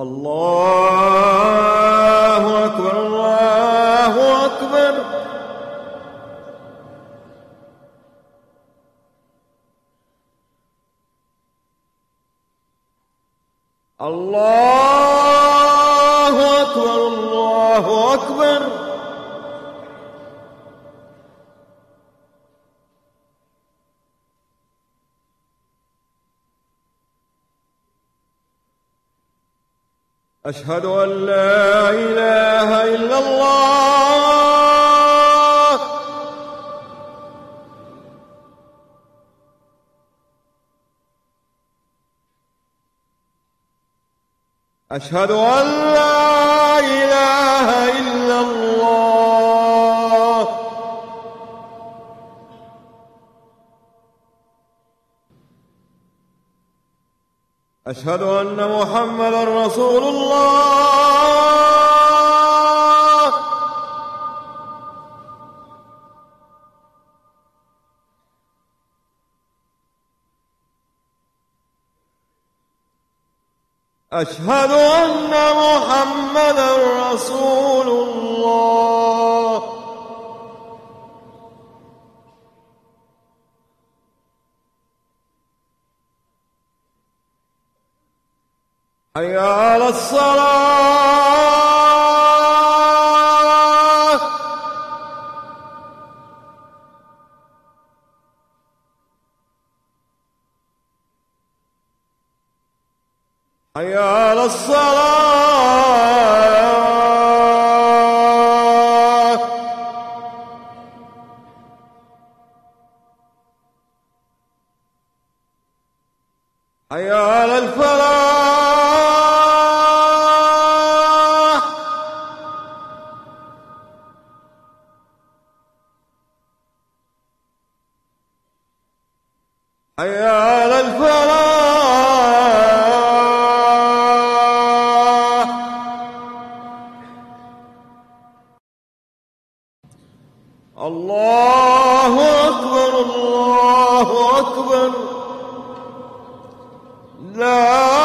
الله أكبر الله أكبر. الله أكبر الله أكبر. أشهد أن لا إله إلا الله. أشهد أن لا إله إلا الله. أشهد أن محمدًا رسول الله. أشهد أن محمدًا رسول الله. حي على الصلاة. حي على الصلاة. حي على الفلاح. حي على الفلاح. الله أكبر الله أكبر. لا